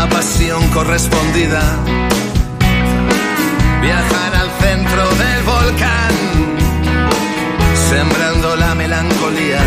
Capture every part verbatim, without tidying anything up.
la pasión correspondida, viajar al centro del volcán, sembrando la melancolía,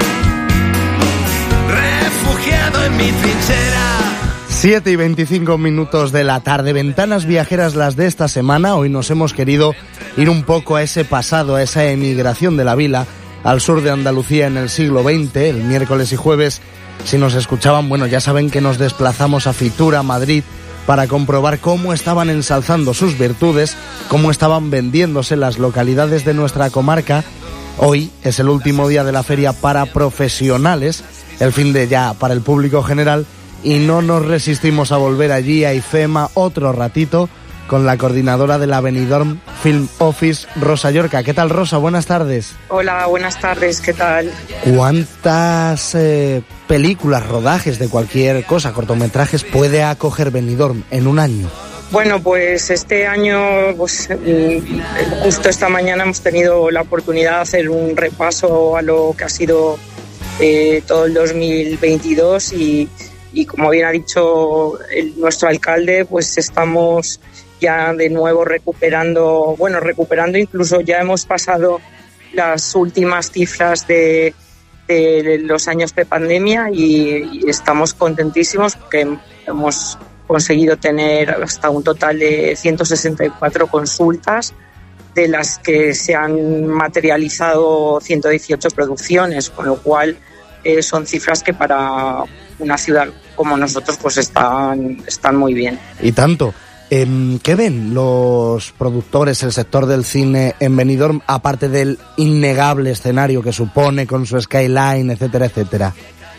refugiado en mi trinchera. siete y veinticinco minutos de la tarde, ventanas viajeras las de esta semana. Hoy nos hemos querido ir un poco a ese pasado, a esa emigración de la vila al sur de Andalucía en el siglo veinte. El miércoles y jueves, si nos escuchaban, bueno, ya saben que nos desplazamos a Fitur, Madrid, para comprobar cómo estaban ensalzando sus virtudes, cómo estaban vendiéndose las localidades de nuestra comarca. Hoy es el último día de la feria para profesionales, el fin de ya para el público general, y no nos resistimos a volver allí a IFEMA otro ratito con la coordinadora de la Benidorm Film Office, Rosa Llorca. ¿Qué tal, Rosa? Buenas tardes. Hola, buenas tardes, ¿qué tal? ¿Cuántas eh, películas, rodajes de cualquier cosa, cortometrajes, puede acoger Benidorm en un año? Bueno, pues este año, pues justo esta mañana hemos tenido la oportunidad de hacer un repaso a lo que ha sido eh, todo el dos mil veintidós y, y como bien ha dicho el, nuestro alcalde, pues estamos ya de nuevo recuperando, bueno, recuperando incluso ya hemos pasado las últimas cifras de, de los años de pandemia y, y estamos contentísimos porque hemos conseguido tener hasta un total de ciento sesenta y cuatro consultas, de las que se han materializado ciento dieciocho producciones, con lo cual eh, son cifras que para una ciudad como nosotros pues están, están muy bien. Y tanto. ¿Qué ven los productores, el sector del cine en Benidorm, aparte del innegable escenario que supone con su skyline, etcétera, etcétera?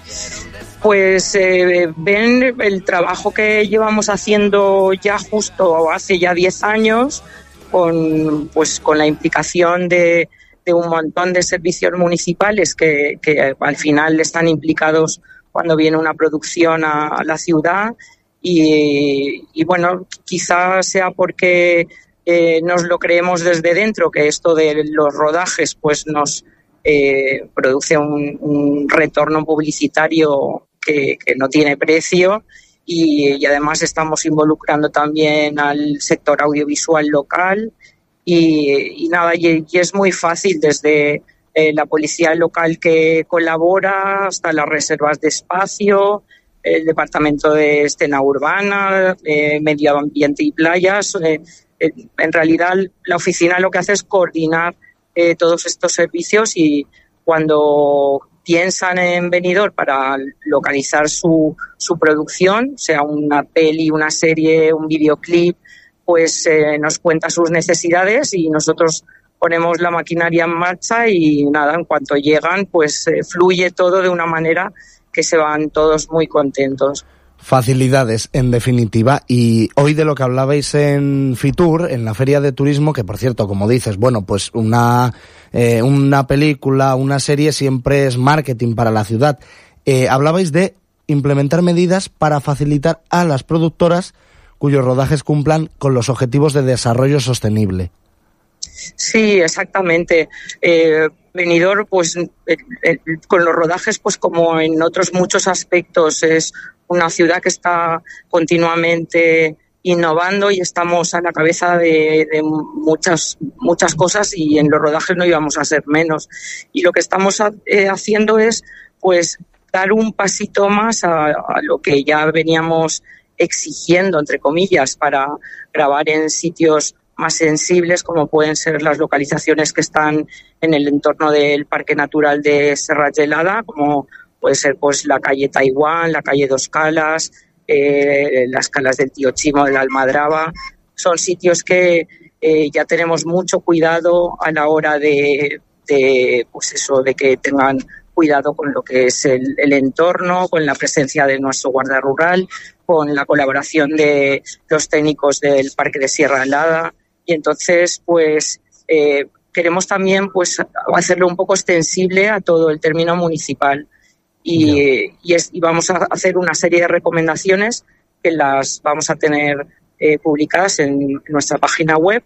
Pues eh, ven el trabajo que llevamos haciendo ya justo hace ya diez años, con, pues, con la implicación de, de un montón de servicios municipales que, que al final están implicados cuando viene una producción a, a la ciudad. Y, y bueno, quizás sea porque eh, nos lo creemos desde dentro, que esto de los rodajes pues nos eh, produce un, un retorno publicitario que, que no tiene precio y, y además estamos involucrando también al sector audiovisual local y, y nada, y, y es muy fácil desde eh, la policía local que colabora hasta las reservas de espacio, el Departamento de Escena Urbana, eh, Medio Ambiente y Playas. Eh, eh, en realidad, la oficina lo que hace es coordinar eh, todos estos servicios y cuando piensan en Benidorm para localizar su, su producción, sea una peli, una serie, un videoclip, pues eh, nos cuenta sus necesidades y nosotros ponemos la maquinaria en marcha y nada, en cuanto llegan, pues eh, fluye todo de una manera que se van todos muy contentos. Facilidades, en definitiva. Y hoy de lo que hablabais en Fitur, en la Feria de Turismo, que por cierto, como dices, bueno, pues una, eh, una película, una serie siempre es marketing para la ciudad. Eh, hablabais de implementar medidas para facilitar a las productoras cuyos rodajes cumplan con los objetivos de desarrollo sostenible. Sí, exactamente. Eh, Benidorm, pues eh, eh, con los rodajes, pues como en otros muchos aspectos, es una ciudad que está continuamente innovando y estamos a la cabeza de, de muchas muchas cosas y en los rodajes no íbamos a ser menos. Y lo que estamos a, eh, haciendo es, pues, dar un pasito más a, a lo que ya veníamos exigiendo, entre comillas, para grabar en sitios más sensibles, como pueden ser las localizaciones que están en el entorno del Parque Natural de Serrat Gelada, como puede ser pues la calle Taiwán, la calle Dos Calas, eh, las Calas del Tío Chimo, de la Almadraba. Son sitios que eh, ya tenemos mucho cuidado a la hora de, de pues eso, de que tengan cuidado con lo que es el, el entorno, con la presencia de nuestro guardia rural, con la colaboración de los técnicos del Parque de Sierra Helada. Y entonces, pues, eh, queremos también pues hacerlo un poco extensible a todo el término municipal. Y, yeah. y, es, y vamos a hacer una serie de recomendaciones que las vamos a tener eh, publicadas en nuestra página web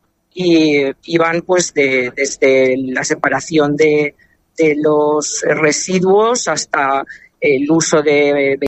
y, y van pues de, desde la separación de, de los residuos hasta el uso de